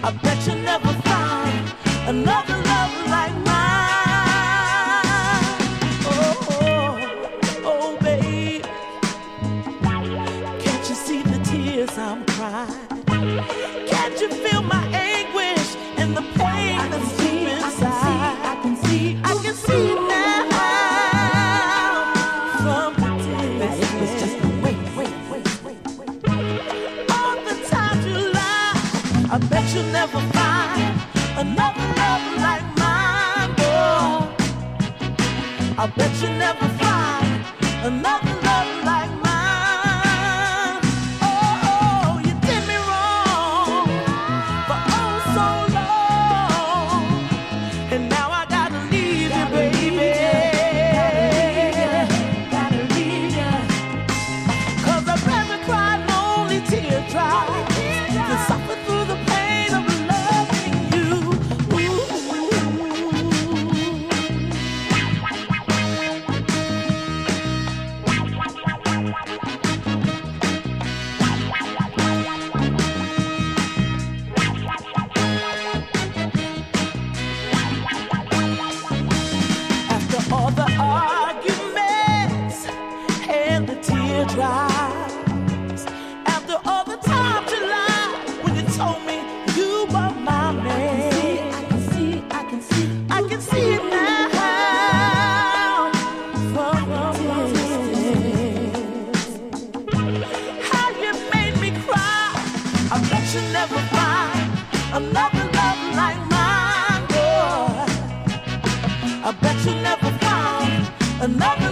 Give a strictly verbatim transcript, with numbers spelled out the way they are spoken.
I bet you never find another love like mine. Oh, oh, oh, babe, can't you see the tears I'm crying? Can't you feel my anguish and the pain that's deep inside? I can see, I can see it now from the tears. It was just a wait, wait, wait, wait, wait. All the times you lie, I bet you'll never find another love like mine, boy. I bet you never find another love like mine. After all the times you lied when you told me you were my man, I can see, I can see, I can see it now from the tears. How you made me cry. I bet you never find another love like mine, boy. I bet you never find another